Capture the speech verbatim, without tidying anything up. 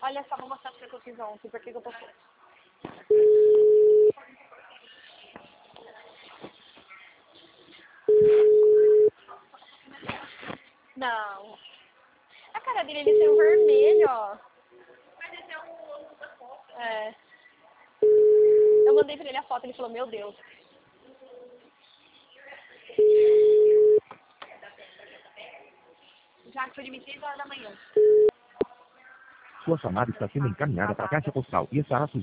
Olha só, vou mostrar pra você o que eu fiz ontem, por que que eu tô... Não. A cara dele, ele tem um vermelho, ó. Mas esse é um... É. Eu mandei pra ele a foto, ele falou, meu Deus. Já foi de seis horas da manhã. Sua chamada está sendo encaminhada para a caixa postal e estará